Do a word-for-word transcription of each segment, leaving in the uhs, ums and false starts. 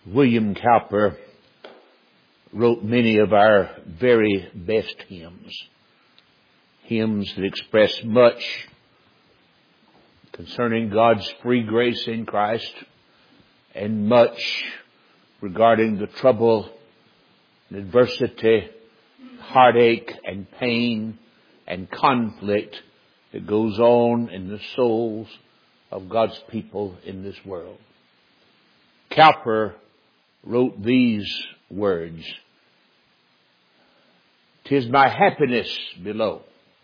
William Cowper wrote many of our very best hymns. Hymns that express much concerning God's free grace in Christ and much regarding the trouble and adversity, heartache and pain and conflict that goes on in the souls of God's people in this world. Cowper wrote these words: "'Tis my happiness below,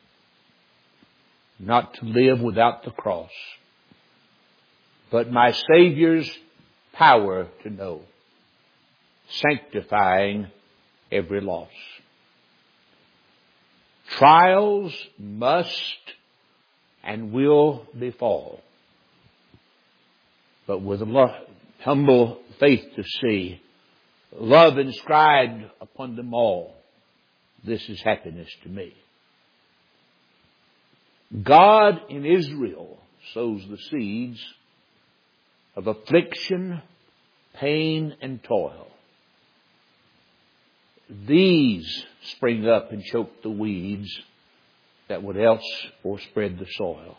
not to live without the cross, but my Saviour's power to know, sanctifying every loss. Trials must and will befall, but with a humble faith to see, love inscribed upon them all, this is happiness to me. God in Israel sows the seeds of affliction, pain, and toil. These spring up and choke the weeds that would else o'erspread the soil."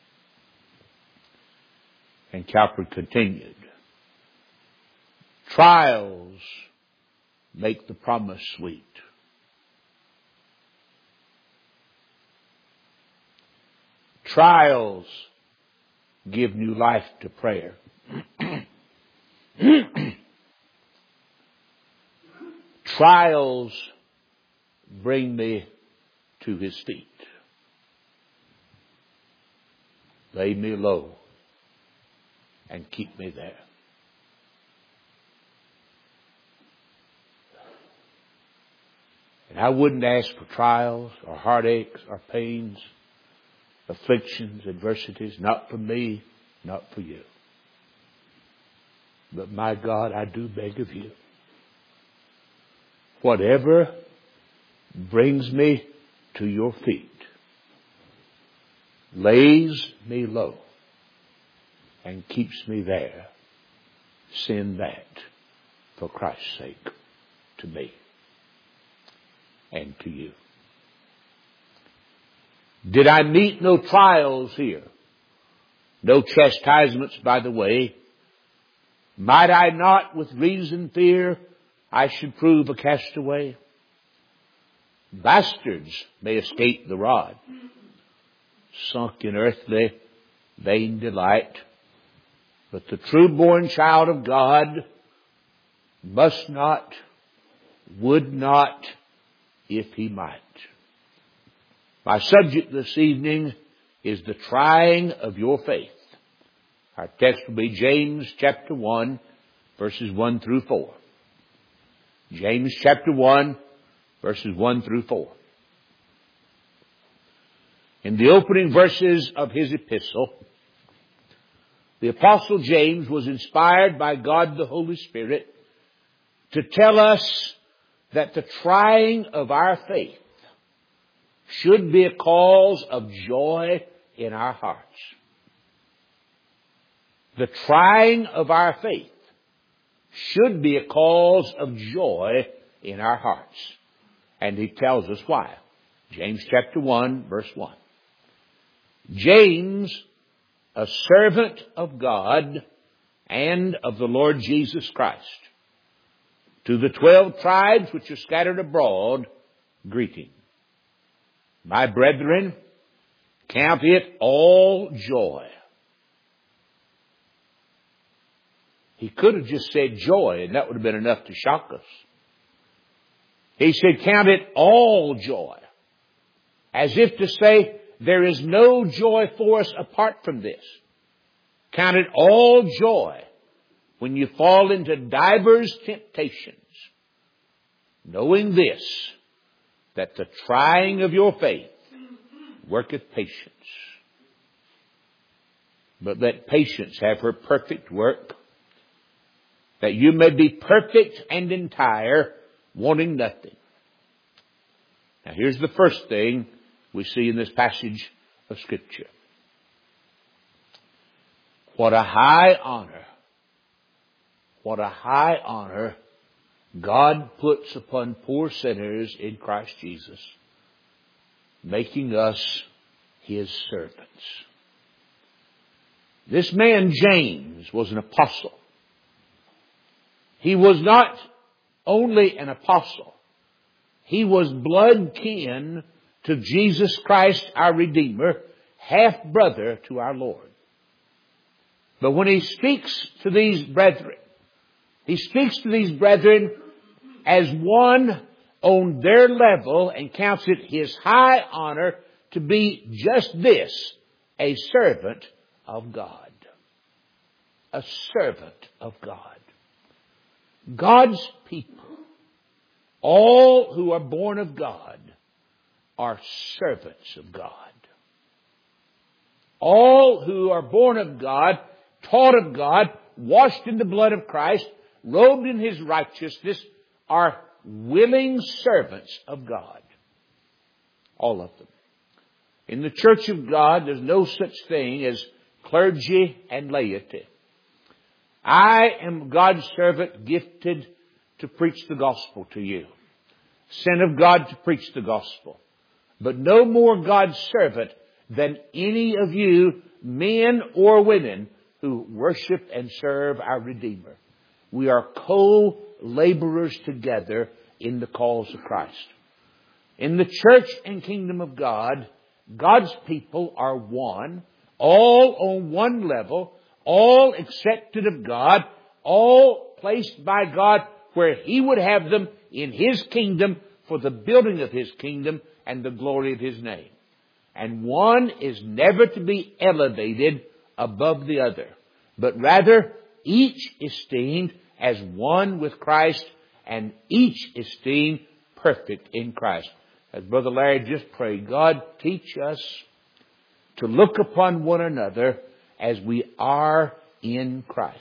And Cowper continued, "Trials make the promise sweet. Trials give new life to prayer. Trials bring me to His feet. Lay me low and keep me there." And I wouldn't ask for trials or heartaches or pains, afflictions, adversities, not for me, not for you. But my God, I do beg of you, whatever brings me to your feet, lays me low and keeps me there, send that for Christ's sake to me and to you. Did I meet no trials here, no chastisements by the way, might I not with reason fear I should prove a castaway? Bastards may escape the rod, sunk in earthly vain delight, but the true-born child of God must not, would not, if he might. My subject this evening is the trying of your faith. Our text will be James chapter one, verses one through four. James chapter one, verses one through four. In the opening verses of his epistle, the Apostle James was inspired by God the Holy Spirit to tell us that the trying of our faith should be a cause of joy in our hearts. The trying of our faith should be a cause of joy in our hearts. And he tells us why. James chapter one, verse one. James, a servant of God and of the Lord Jesus Christ, to the twelve tribes which are scattered abroad, greeting. My brethren, count it all joy. He could have just said joy, and that would have been enough to shock us. He said, count it all joy. As if to say, there is no joy for us apart from this. Count it all joy when you fall into divers temptations, knowing this, that the trying of your faith worketh patience. But let patience have her perfect work, that you may be perfect and entire, wanting nothing. Now here's the first thing we see in this passage of Scripture. What a high honor, what a high honor God puts upon poor sinners in Christ Jesus, making us His servants. This man James was an apostle. He was not only an apostle. He was blood kin to Jesus Christ our Redeemer, half brother to our Lord. But when he speaks to these brethren, he speaks to these brethren as one on their level and counts it his high honor to be just this, a servant of God. A servant of God. God's people, all who are born of God, are servants of God. All who are born of God, taught of God, washed in the blood of Christ, robed in His righteousness, are willing servants of God. All of them. In the church of God, there's no such thing as clergy and laity. I am God's servant gifted to preach the gospel to you. Sent of God to preach the gospel. But no more God's servant than any of you, men or women, who worship and serve our Redeemer. We are co-laborers together in the cause of Christ. In the church and kingdom of God, God's people are one, all on one level, all accepted of God, all placed by God where He would have them in His kingdom for the building of His kingdom and the glory of His name. And one is never to be elevated above the other, but rather each esteemed as one with Christ and each esteemed perfect in Christ. As Brother Larry just prayed, God, teach us to look upon one another as we are in Christ.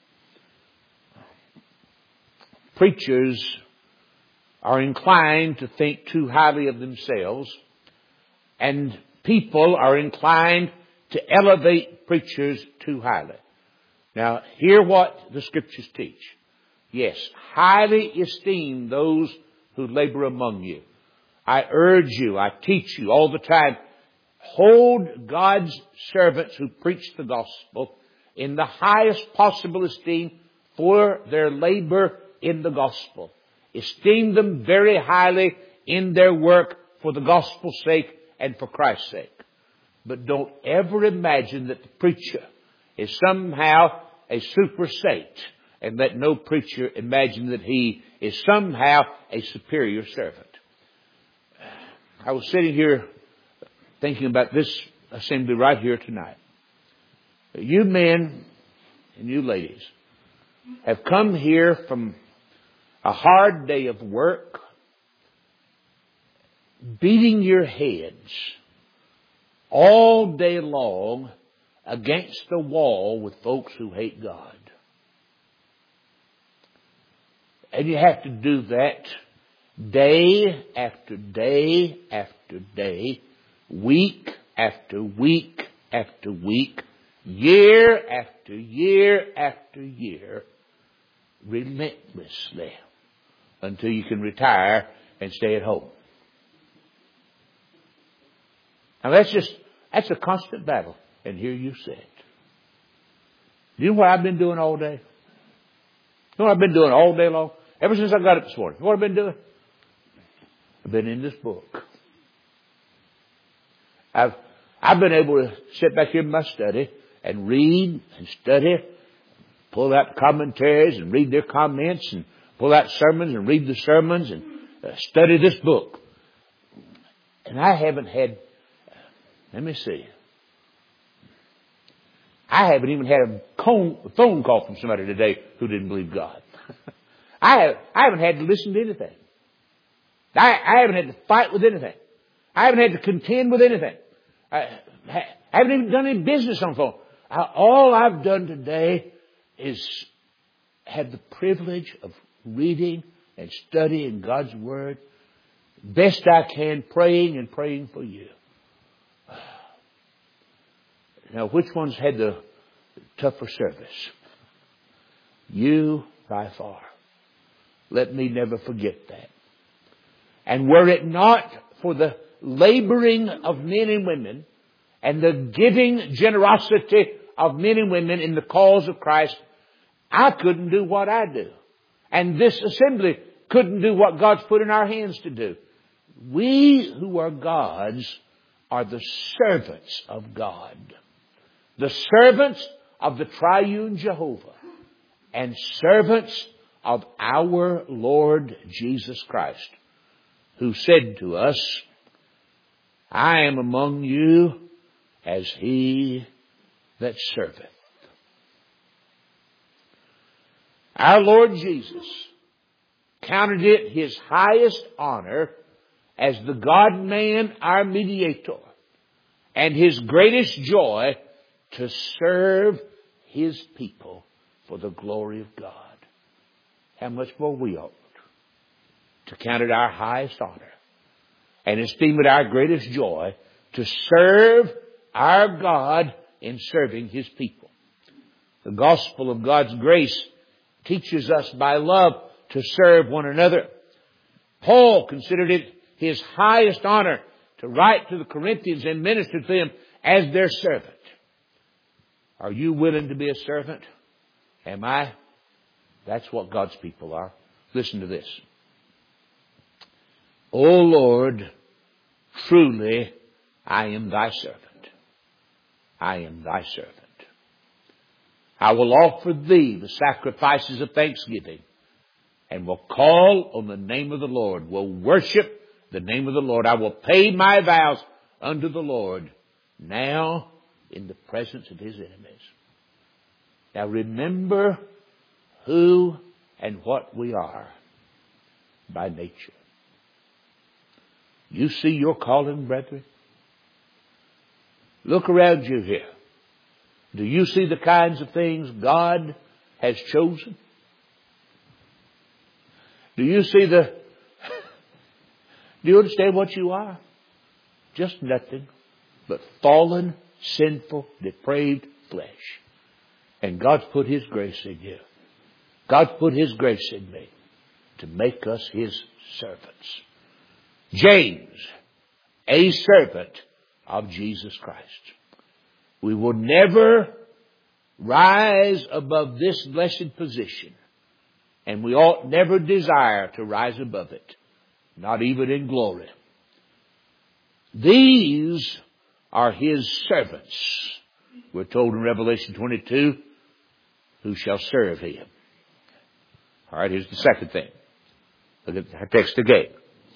Preachers are inclined to think too highly of themselves, and people are inclined to elevate preachers too highly. Now, hear what the Scriptures teach. Yes, highly esteem those who labor among you. I urge you, I teach you all the time, hold God's servants who preach the gospel in the highest possible esteem for their labor in the gospel. Esteem them very highly in their work for the gospel's sake and for Christ's sake. But don't ever imagine that the preacher is somehow a super saint, and let no preacher imagine that he is somehow a superior servant. I was sitting here thinking about this assembly right here tonight. You men and you ladies have come here from a hard day of work, beating your heads all day long against the wall with folks who hate God. And you have to do that day after day after day, week after week after week, year after year after year, relentlessly, until you can retire and stay at home. Now that's just, that's a constant battle. And here you sit. Do you know what I've been doing all day? You know what I've been doing all day long? Ever since I got up this morning. You know what I've been doing? I've been in this book. I've, I've been able to sit back here in my study and read and study, pull out commentaries and read their comments, and pull out sermons and read the sermons, and uh, study this book. And I haven't had, let me see, I haven't even had a phone call from somebody today who didn't believe God. I, have, I haven't had to listen to anything. I, I haven't had to fight with anything. I haven't had to contend with anything. I, I haven't even done any business on the phone. I, all I've done today is had the privilege of reading and studying God's Word best I can, praying and praying for you. Now, which one's had the tougher service? You by far. Let me never forget that. And were it not for the laboring of men and women and the giving generosity of men and women in the cause of Christ, I couldn't do what I do. And this assembly couldn't do what God's put in our hands to do. We who are God's are the servants of God. The servants of the triune Jehovah. And servants of our Lord Jesus Christ, who said to us, I am among you as he that serveth. Our Lord Jesus counted it his highest honor as the God-man, our mediator, and his greatest joy to serve his people for the glory of God. How much more we ought to count it our highest honor and esteem it our greatest joy to serve our God in serving his people. The gospel of God's grace teaches us by love to serve one another. Paul considered it his highest honor to write to the Corinthians and minister to them as their servant. Are you willing to be a servant? Am I? That's what God's people are. Listen to this. O Lord, truly I am thy servant. I am thy servant. I will offer thee the sacrifices of thanksgiving and will call on the name of the Lord, will worship the name of the Lord. I will pay my vows unto the Lord now in the presence of his enemies. Now remember who and what we are by nature. You see your calling, brethren? Look around you here. Do you see the kinds of things God has chosen? Do you see the... Do you understand what you are? Just nothing but fallen, sinful, depraved flesh. And God's put his grace in you. God's put his grace in me to make us his servants. James, a servant of Jesus Christ. We will never rise above this blessed position, and we ought never desire to rise above it, not even in glory. These are his servants, we're told in Revelation twenty-two, who shall serve him. All right, here's the second thing. Look at the text again.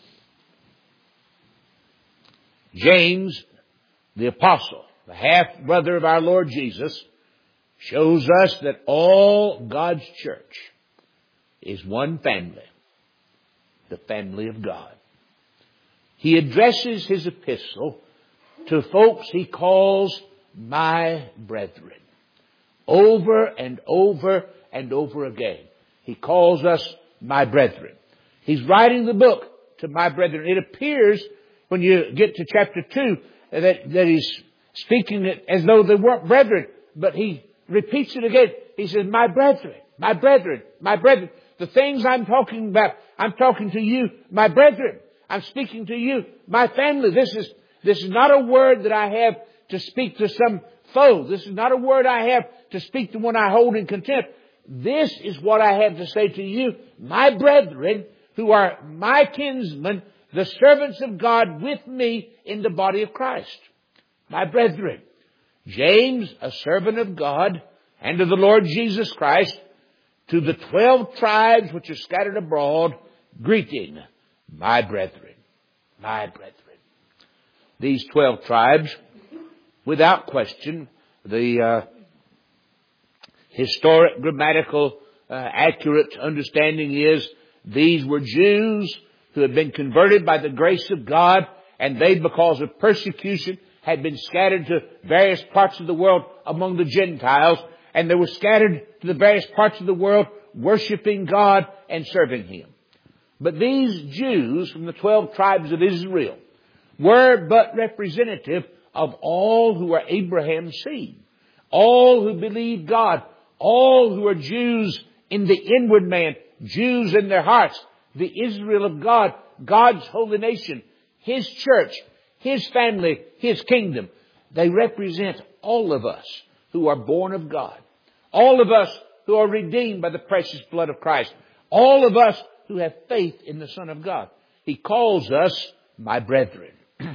James, the apostle, the half-brother of our Lord Jesus, shows us that all God's church is one family, the family of God. He addresses his epistle to folks he calls my brethren. Over and over and over again. He calls us my brethren. He's writing the book to my brethren. It appears when you get to chapter two that, that he's speaking it as though they weren't brethren, but he repeats it again. He says, my brethren, my brethren, my brethren. The things I'm talking about, I'm talking to you, my brethren. I'm speaking to you, my family. This is, this is not a word that I have to speak to some foe. This is not a word I have to speak to one I hold in contempt. This is what I have to say to you, my brethren, who are my kinsmen, the servants of God with me in the body of Christ. My brethren. James, a servant of God and of the Lord Jesus Christ, to the twelve tribes which are scattered abroad, greeting, my brethren, my brethren. These twelve tribes, without question, the uh, historic, grammatical, uh, accurate understanding is these were Jews who had been converted by the grace of God, and they, because of persecution, had been scattered to various parts of the world among the Gentiles, and they were scattered to the various parts of the world worshiping God and serving him. But these Jews from the twelve tribes of Israel were but representative of all who are Abraham's seed, all who believe God, all who are Jews in the inward man, Jews in their hearts, the Israel of God, God's holy nation, His church, His family, His kingdom. They represent all of us who are born of God. All of us who are redeemed by the precious blood of Christ. All of us who have faith in the Son of God. He calls us my brethren.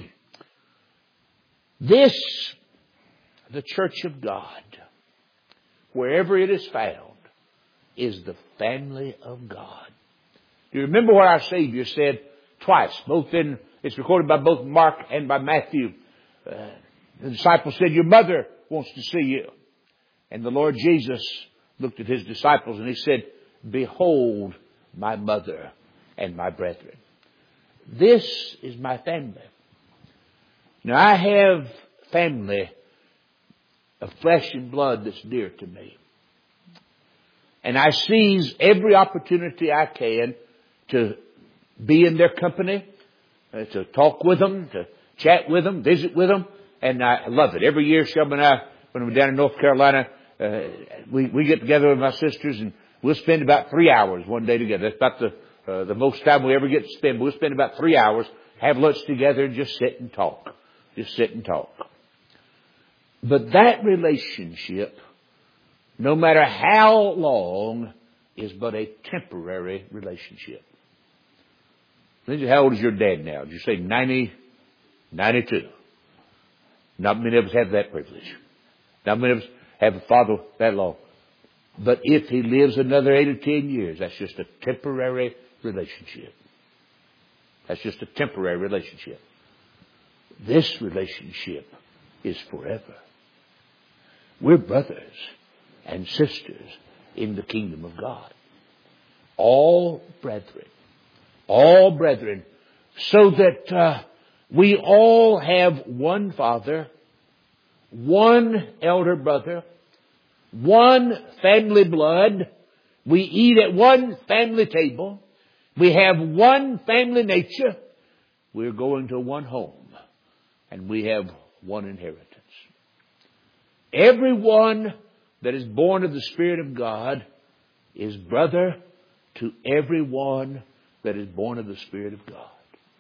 This, the church of God, wherever it is found, is the family of God. Do you remember what our Savior said twice? Both in, it's recorded by both Mark and by Matthew. Uh, the disciples said, your mother wants to see you. And the Lord Jesus looked at His disciples and He said, behold my mother and my brethren. This is my family. Now I have family of flesh and blood that's dear to me. And I seize every opportunity I can to be in their company, uh, to talk with them, to chat with them, visit with them. And I love it. Every year, Shelby and I, when we're down in North Carolina, uh, we, we get together with my sisters and we'll spend about three hours one day together. That's about the uh, the most time we ever get to spend. We'll spend about three hours, have lunch together, and just sit and talk. Just sit and talk. But that relationship, no matter how long, is but a temporary relationship. Lindsay, how old is your dad now? Did you say ninety, ninety-two? Not many of us have that privilege. Not many of us have a father that long. But if he lives another eight or ten years, that's just a temporary relationship. That's just a temporary relationship. This relationship is forever. We're brothers and sisters in the kingdom of God. All brethren. All brethren. So that uh, we all have one Father, one elder brother, one family blood. We eat at one family table. We have one family nature. We're going to one home. And we have one inheritance. Everyone that is born of the Spirit of God is brother to everyone that is born of the Spirit of God.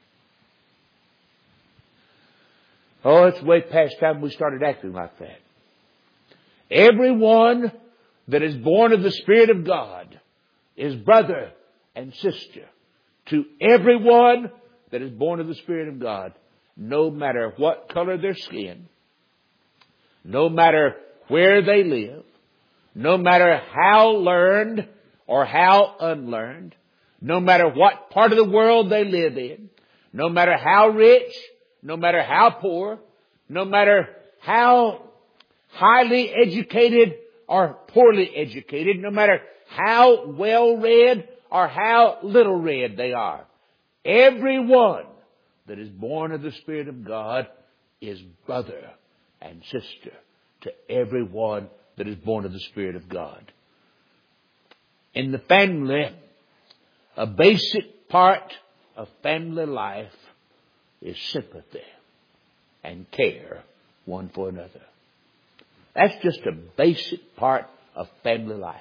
Oh, it's way past time we started acting like that. Everyone that is born of the Spirit of God is brother and sister to everyone that is born of the Spirit of God, no matter what color their skin, no matter where they live, no matter how learned or how unlearned, no matter what part of the world they live in, no matter how rich, no matter how poor, no matter how highly educated or poorly educated, no matter how well read or how little read they are. Everyone that is born of the Spirit of God is brother and sister to everyone that is born of the Spirit of God. In the family, a basic part of family life is sympathy and care one for another. That's just a basic part of family life.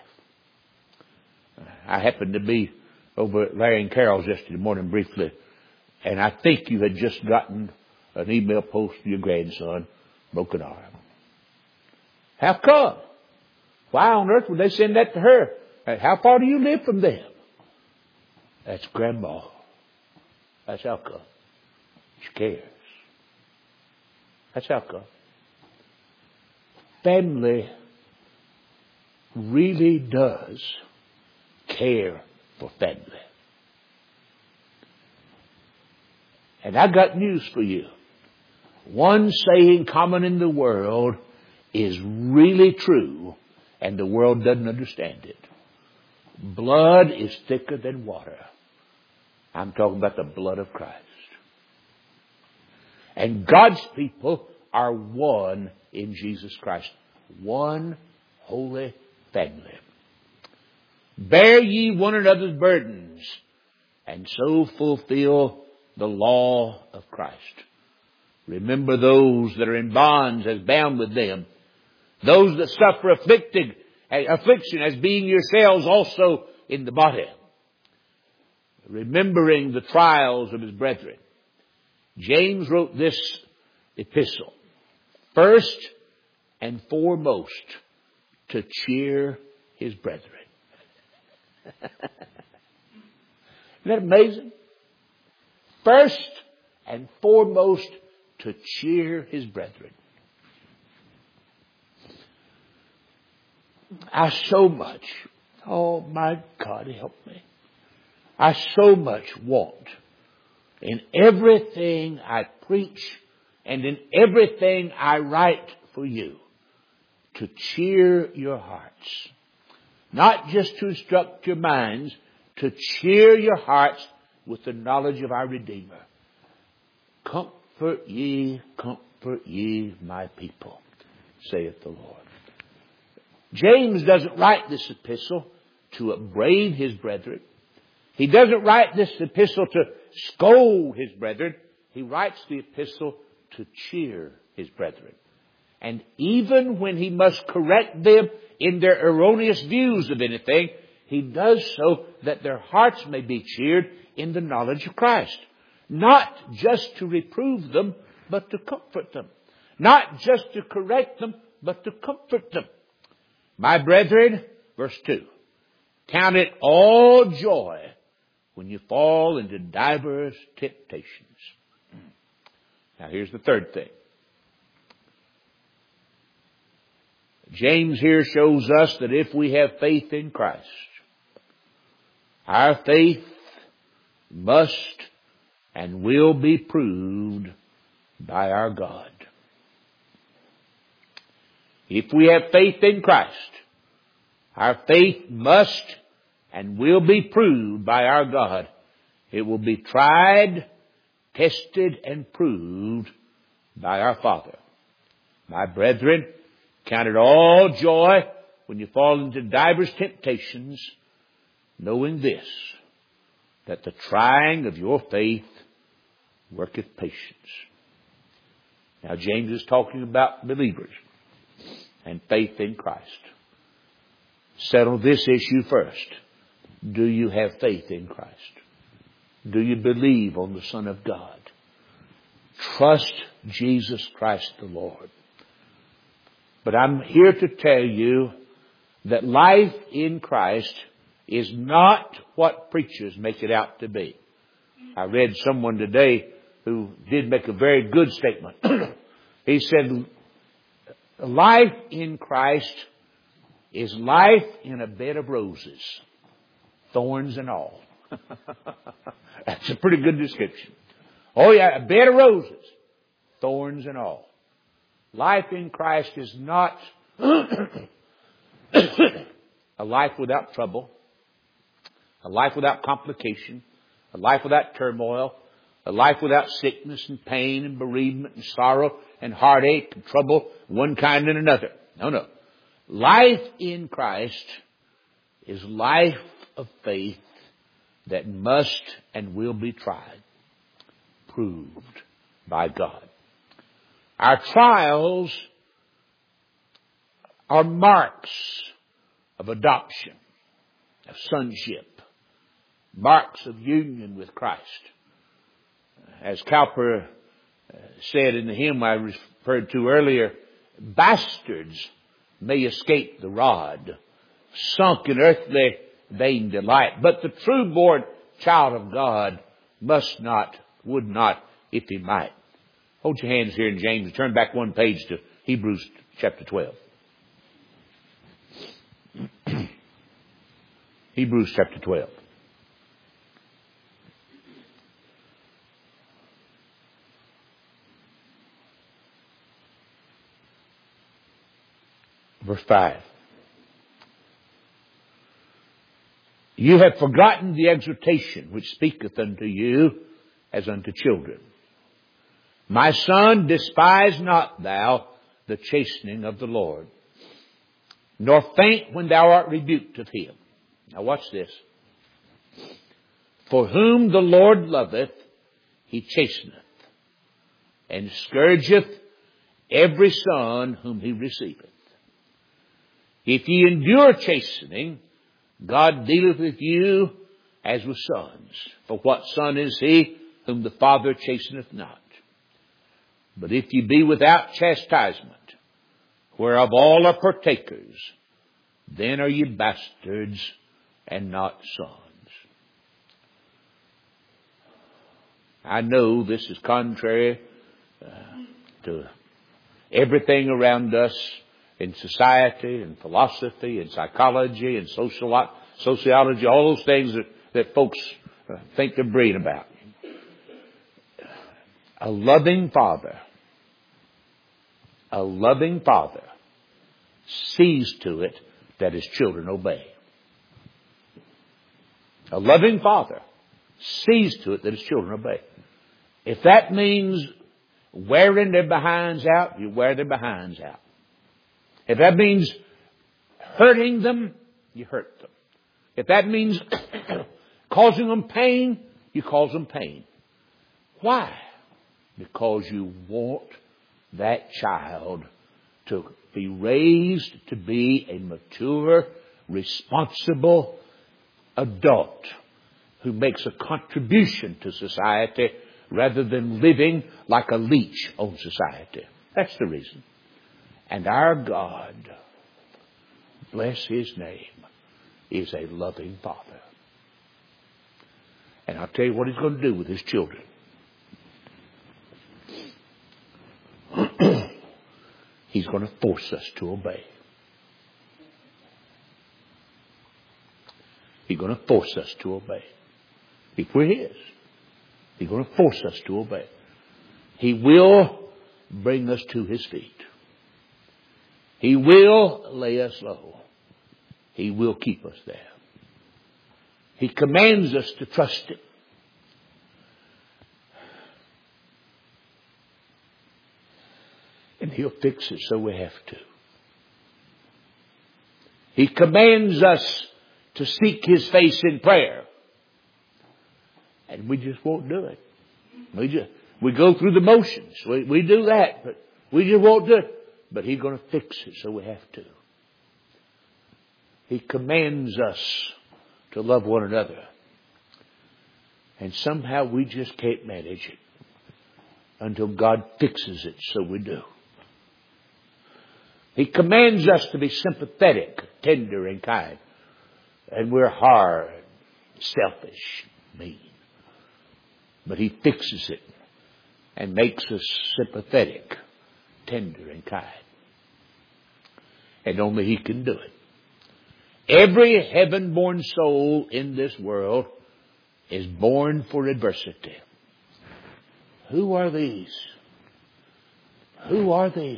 I happened to be over at Larry and Carol's yesterday morning briefly, and I think you had just gotten an email post from your grandson, broken arm. How come? Why on earth would they send that to her? How far do you live from them? That's Grandma. That's how come. She cares. That's how come. Family really does care for family. And I got news for you. One saying common in the world is really true, and the world doesn't understand it. Blood is thicker than water. I'm talking about the blood of Christ. And God's people are one in Jesus Christ. One holy family. Bear ye one another's burdens, and so fulfill the law of Christ. Remember those that are in bonds as bound with them. Those that suffer afflicted affliction as being yourselves also in the body, remembering the trials of his brethren. James wrote this epistle, first and foremost, to cheer his brethren. Isn't that amazing? First and foremost, to cheer his brethren. I so much, oh my God, help me. I so much want in everything I preach and in everything I write for you to cheer your hearts. Not just to instruct your minds, to cheer your hearts with the knowledge of our Redeemer. Comfort ye, comfort ye, my people, saith the Lord. James doesn't write this epistle to upbraid his brethren. He doesn't write this epistle to scold his brethren. He writes the epistle to cheer his brethren. And even when he must correct them in their erroneous views of anything, he does so that their hearts may be cheered in the knowledge of Christ. Not just to reprove them, but to comfort them. Not just to correct them, but to comfort them. My brethren, verse two, count it all joy when you fall into divers temptations. Now here's the third thing. James here shows us that if we have faith in Christ, our faith must and will be proved by our God. If we have faith in Christ, our faith must and will be proved by our God. It will be tried, tested, and proved by our Father. My brethren, count it all joy when you fall into divers temptations, knowing this, that the trying of your faith worketh patience. Now James is talking about believers and faith in Christ. Settle this issue first. Do you have faith in Christ? Do you believe on the Son of God? Trust Jesus Christ the Lord. But I'm here to tell you that life in Christ is not what preachers make it out to be. I read someone today who did make a very good statement. He said, life in Christ is life in a bed of roses, thorns and all. That's a pretty good description. Oh yeah, a bed of roses, thorns and all. Life in Christ is not a life without trouble, a life without complication, a life without turmoil, a life without sickness and pain and bereavement and sorrow and heartache and trouble, one kind and another. No, no. Life in Christ is life of faith that must and will be tried, proved by God. Our trials are marks of adoption, of sonship, marks of union with Christ. As Cowper said in the hymn I referred to earlier, bastards may escape the rod, sunk in earthly vain delight, but the true-born child of God must not, would not, if he might. Hold your hands here in James and turn back one page to Hebrews chapter twelve. Hebrews chapter twelve. Verse five. You have forgotten the exhortation which speaketh unto you as unto children. My son, despise not thou the chastening of the Lord, nor faint when thou art rebuked of him. Now watch this. For whom the Lord loveth, he chasteneth, and scourgeth every son whom he receiveth. If ye endure chastening, God dealeth with you as with sons. For what son is he whom the Father chasteneth not? But if ye be without chastisement, whereof all are partakers, then are ye bastards and not sons. I know this is contrary uh, to everything around us in society and philosophy and psychology and social, sociology, all those things that, that folks uh, think they're brilliant about. A loving father, a loving father sees to it that his children obey. A loving father sees to it that his children obey. If that means wearing their behinds out, you wear their behinds out. If that means hurting them, you hurt them. If that means causing them pain, you cause them pain. Why? Because you want that child to be raised to be a mature, responsible adult who makes a contribution to society rather than living like a leech on society. That's the reason. And our God, bless His name, is a loving Father. And I'll tell you what He's going to do with His children. He's going to force us to obey. He's going to force us to obey. If we're His, He's going to force us to obey. He will bring us to His feet. He will lay us low. He will keep us there. He commands us to trust Him. And He'll fix it so we have to. He commands us to seek His face in prayer. And we just won't do it. We just, we go through the motions. We, we do that, but we just won't do it. But He's going to fix it so we have to. He commands us to love one another. And somehow we just can't manage it until God fixes it so we do. He commands us to be sympathetic, tender, and kind. And we're hard, selfish, mean. But He fixes it and makes us sympathetic, tender, and kind. And only He can do it. Every heaven-born soul in this world is born for adversity. Who are these? Who are these?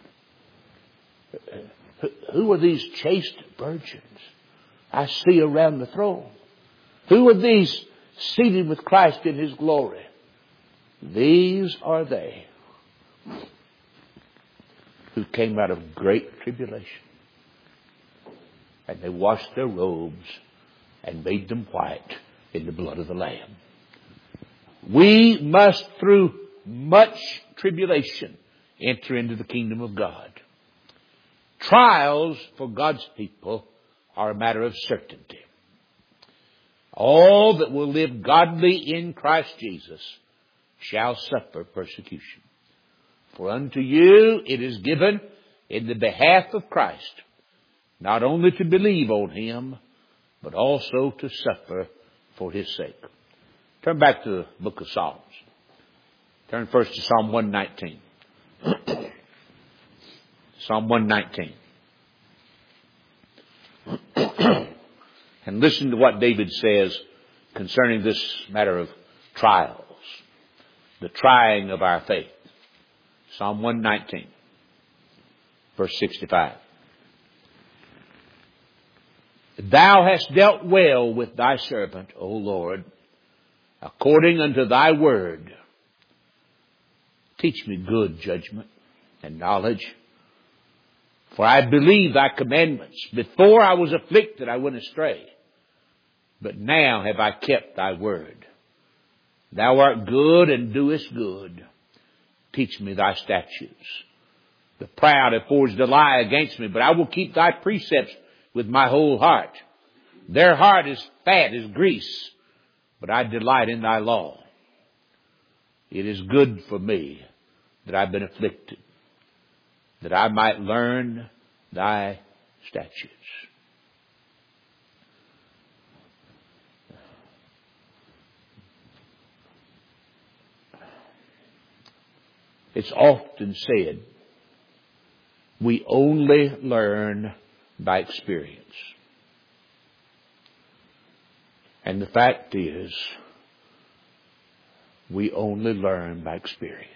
Who are these chaste virgins I see around the throne? Who are these seated with Christ in His glory? These are they who came out of great tribulation. And they washed their robes and made them white in the blood of the Lamb. We must, through much tribulation, enter into the kingdom of God. Trials for God's people are a matter of certainty. All that will live godly in Christ Jesus shall suffer persecution. For unto you it is given in the behalf of Christ, not only to believe on Him, but also to suffer for His sake. Turn back to the book of Psalms. Turn first to Psalm one nineteen. Psalm one nineteen. And listen to what David says concerning this matter of trials, the trying of our faith. Psalm one nineteen, verse sixty-five. Thou hast dealt well with thy servant, O Lord, according unto thy word. Teach me good judgment and knowledge. For I believe thy commandments. Before I was afflicted, I went astray. But now have I kept thy word. Thou art good and doest good. Teach me thy statutes. The proud have forged a lie against me, but I will keep thy precepts with my whole heart. Their heart is fat as grease, but I delight in thy law. It is good for me that I've been afflicted, that I might learn thy statutes. It's often said, we only learn by experience. And the fact is, we only learn by experience.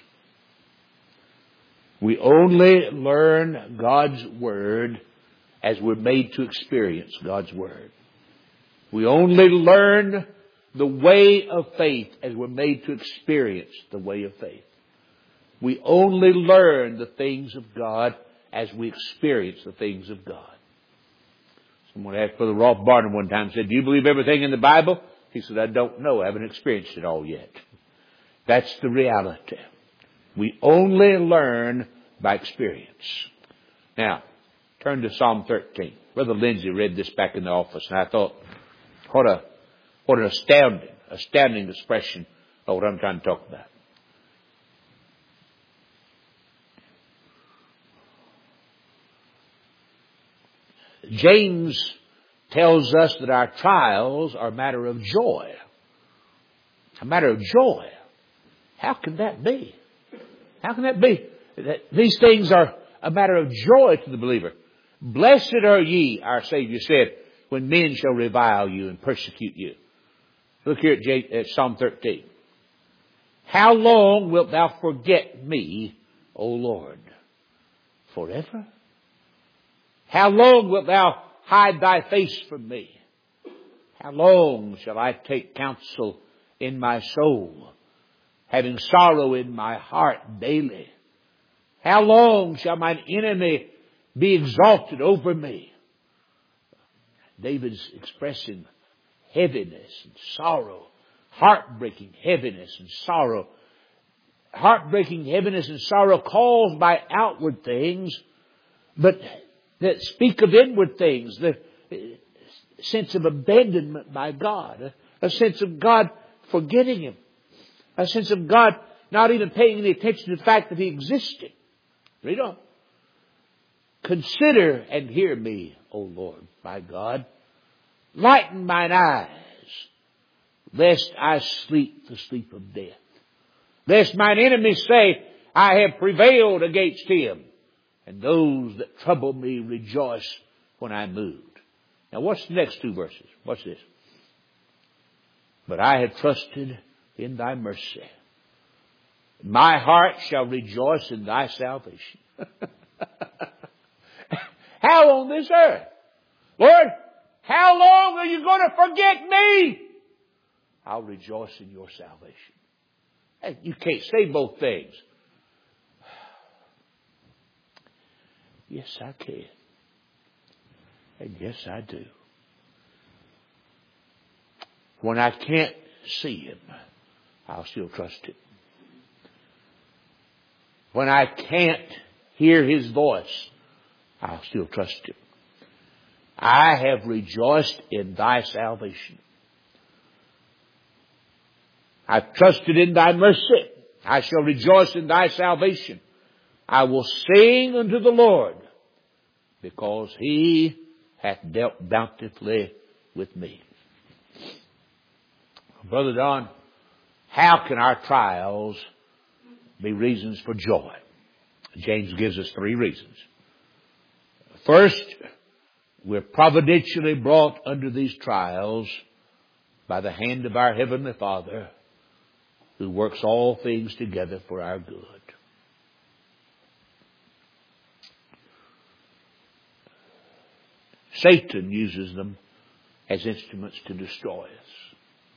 We only learn God's Word as we're made to experience God's Word. We only learn the way of faith as we're made to experience the way of faith. We only learn the things of God as we experience the things of God. Someone asked Brother Rolf Barnum one time, said, do you believe everything in the Bible? He said, I don't know. I haven't experienced it all yet. That's the reality. We only learn by experience. Now, turn to Psalm thirteen. Brother Lindsay read this back in the office, and I thought, what a, what an astounding, astounding expression of what I'm trying to talk about. James tells us that our trials are a matter of joy. A matter of joy. How can that be? How can that be? That these things are a matter of joy to the believer. Blessed are ye, our Savior said, when men shall revile you and persecute you. Look here at, J- at Psalm thirteen. How long wilt thou forget me, O Lord? Forever? How long wilt thou hide thy face from me? How long shall I take counsel in my soul, having sorrow in my heart daily? How long shall mine enemy be exalted over me? David's expressing heaviness and sorrow, heartbreaking heaviness and sorrow. Heartbreaking heaviness and sorrow caused by outward things, but that speak of inward things, the sense of abandonment by God, a sense of God forgetting him, a sense of God not even paying any attention to the fact that he existed. Read on. Consider and hear me, O Lord, my God. Lighten mine eyes, lest I sleep the sleep of death. Lest mine enemies say, I have prevailed against him. And those that trouble me rejoice when I moved. Now what's the next two verses? What's this? But I have trusted in thy mercy. My heart shall rejoice in thy salvation. How on this earth? Lord, how long are you going to forget me? I'll rejoice in your salvation. Hey, you can't say both things. Yes, I can. And yes, I do. When I can't see him, I'll still trust him. When I can't hear his voice, I'll still trust him. I have rejoiced in thy salvation. I've trusted in thy mercy. I shall rejoice in thy salvation. I will sing unto the Lord, because he hath dealt bountifully with me. Brother Don, how can our trials be reasons for joy? James gives us three reasons. First, we're providentially brought under these trials by the hand of our Heavenly Father, who works all things together for our good. Satan uses them as instruments to destroy us.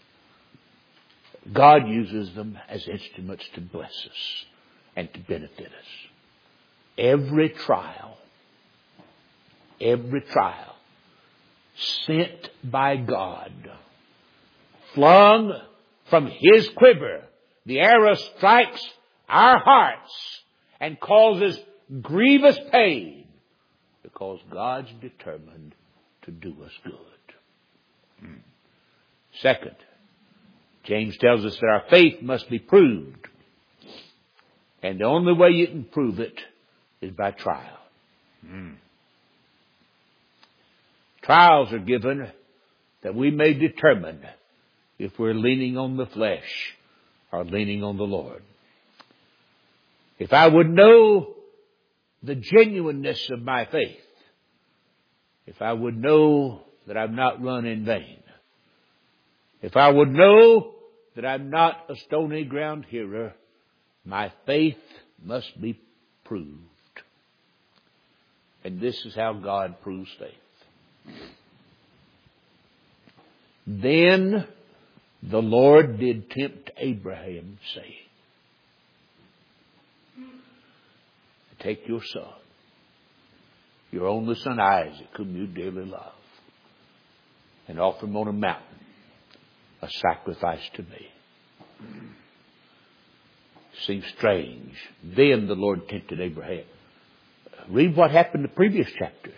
God uses them as instruments to bless us and to benefit us. Every trial, every trial sent by God, flung from his quiver, the arrow strikes our hearts and causes grievous pain, because God's determined to do us good. Second, James tells us that our faith must be proved. And the only way you can prove it is by trial. Mm. Trials are given that we may determine if we're leaning on the flesh or leaning on the Lord. If I would know the genuineness of my faith, if I would know that I've not run in vain, if I would know that I'm not a stony ground hearer, my faith must be proved. And this is how God proves faith. Then the Lord did tempt Abraham, saying, take your son, your only son Isaac, whom you dearly love, and offer him on a mountain, a sacrifice to me. Seems strange. Then the Lord tempted Abraham. Read what happened in the previous chapters.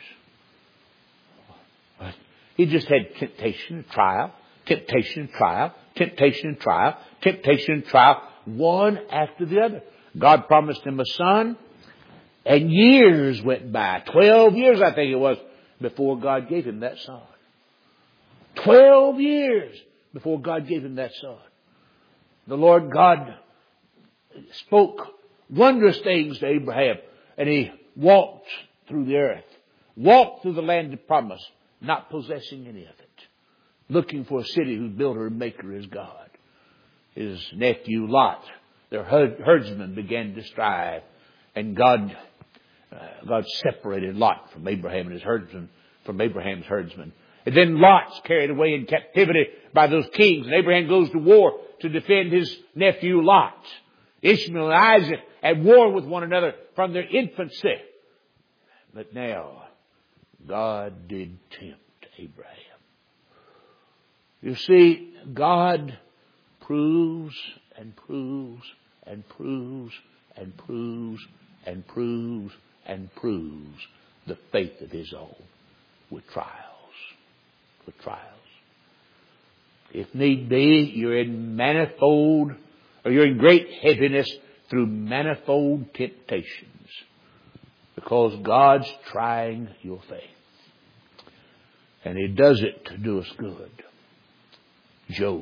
He just had temptation and trial, temptation and trial, temptation and trial, temptation and trial, one after the other. God promised him a son, and years went by. Twelve years, I think it was, before God gave him that son. Twelve years before God gave him that son. The Lord God spoke wondrous things to Abraham, and he walked through the earth, walked through the land of promise, not possessing any of it, looking for a city whose builder and maker is God. His nephew Lot, their herdsman, began to strive, and God, uh, God separated Lot from Abraham and his herdsman, from Abraham's herdsman. And then Lot's carried away in captivity by those kings, and Abraham goes to war to defend his nephew Lot. Ishmael and Isaac at war with one another from their infancy. But now, God did tempt Abraham. You see, God proves and proves and proves and proves and proves and proves the faith of His own with trials. With trials. If need be, you're in manifold, or you're in great heaviness through manifold temptations, because God's trying your faith. And He does it to do us good. Job.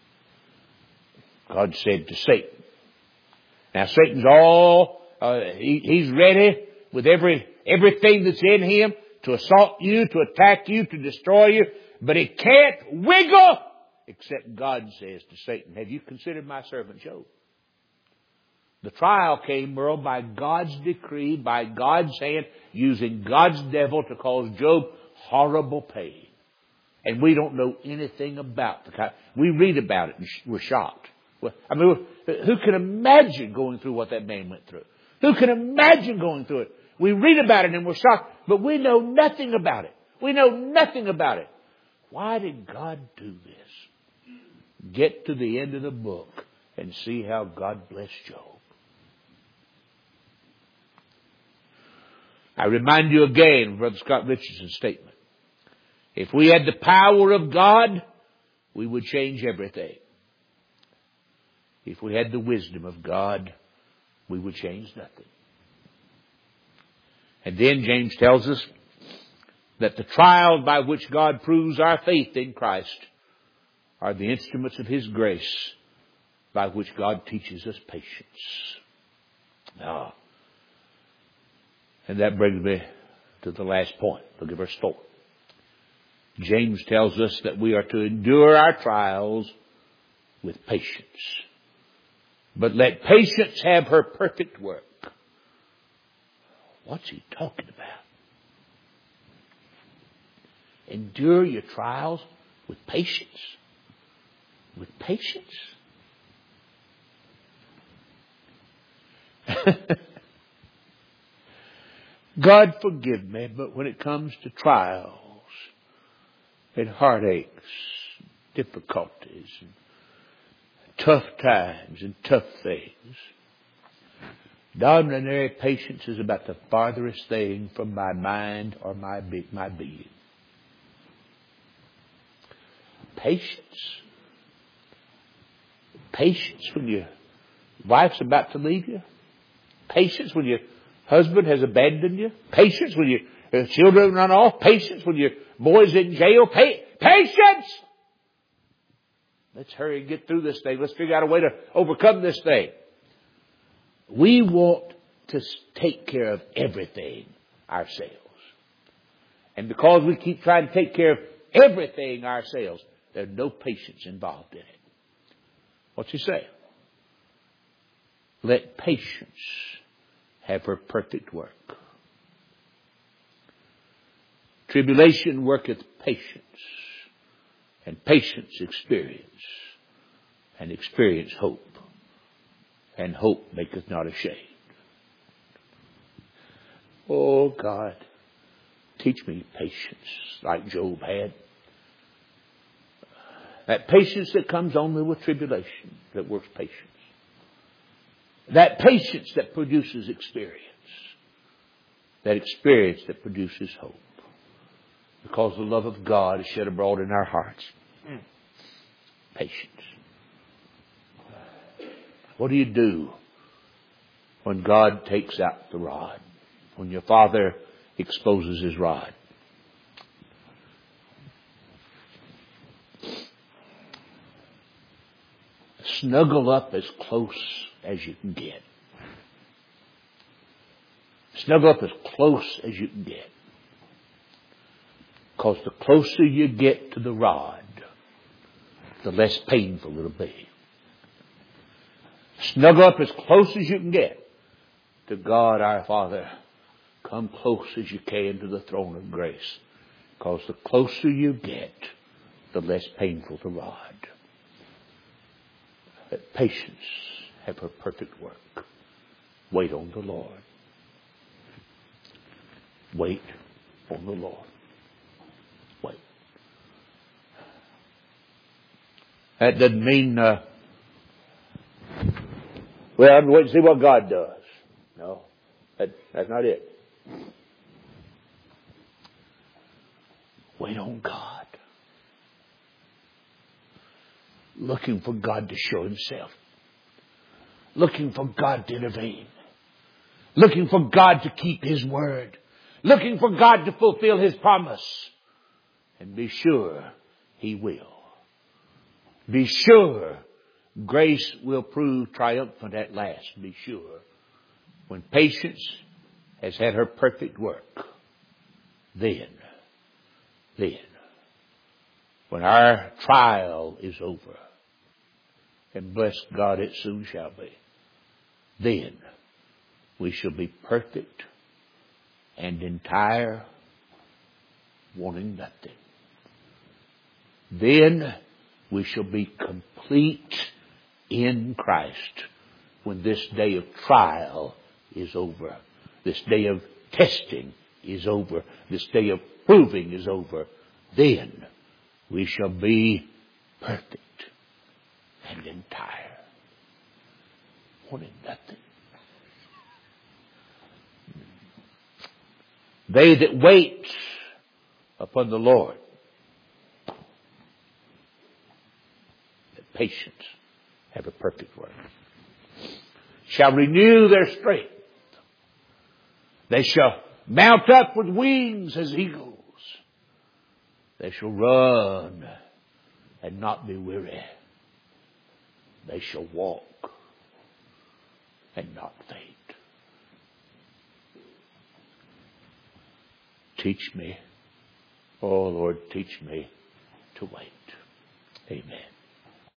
God said to Satan. Now Satan's all, uh, he, he's ready with every everything that's in him to assault you, to attack you, to destroy you. But he can't wiggle, except God says to Satan, have you considered my servant Job? The trial came, Merle, by God's decree, by God's hand, using God's devil to cause Job horrible pain. And we don't know anything about the kind. We read about it and we're shocked. I mean, who can imagine going through what that man went through? Who can imagine going through it? We read about it and we're shocked, but we know nothing about it. We know nothing about it. Why did God do this? Get to the end of the book and see how God blessed Job. I remind you again of Brother Scott Richardson's statement. If we had the power of God, we would change everything. If we had the wisdom of God, we would change nothing. And then James tells us that the trials by which God proves our faith in Christ are the instruments of His grace by which God teaches us patience. Now, and that brings me to the last point. Look at verse four. James tells us that we are to endure our trials with patience. But let patience have her perfect work. What's he talking about? Endure your trials with patience. With patience? God forgive me, but when it comes to trials and heartaches, difficulties, and tough times and tough things, Dominary patience is about the farthest thing from my mind or my be- my being. Patience. Patience when your wife's about to leave you. Patience when your husband has abandoned you. Patience when your children run off. Patience when your boy's in jail. Pa- patience! Let's hurry and get through this thing. Let's figure out a way to overcome this thing. We want to take care of everything ourselves. And because we keep trying to take care of everything ourselves, there's no patience involved in it. What's he say? Let patience have her perfect work. Tribulation worketh patience, and patience experience, and experience hope, and hope maketh not ashamed. Oh God, teach me patience like Job had. That patience that comes only with tribulation, that works patience. That patience that produces experience. That experience that produces hope. Because the love of God is shed abroad in our hearts. Mm. Patience. What do you do when God takes out the rod? When your father exposes his rod? Snuggle up as close as you can get. Snuggle up as close as you can get. Because the closer you get to the rod, the less painful it'll be. Snuggle up as close as you can get to God our Father. Come close as you can to the throne of grace. Because the closer you get, the less painful the rod. Let patience have her perfect work. Wait on the Lord. Wait on the Lord. Wait. That doesn't mean, uh, well, I'm waiting to see what God does. No, that, that's not it. Wait on God. Looking for God to show himself. Looking for God to intervene. Looking for God to keep his word. Looking for God to fulfill his promise. And be sure he will. Be sure grace will prove triumphant at last. Be sure. When patience has had her perfect work, then, then, when our trial is over, and bless God it soon shall be, then we shall be perfect and entire, wanting nothing. Then we shall be complete in Christ when this day of trial is over. This day of testing is over. This day of proving is over. Then we shall be perfect and entire, wanting nothing. They that wait upon the Lord, that patience have a perfect work, shall renew their strength. They shall mount up with wings as eagles. They shall run and not be weary. They shall walk and not faint. Teach me, oh Lord, teach me to wait. Amen.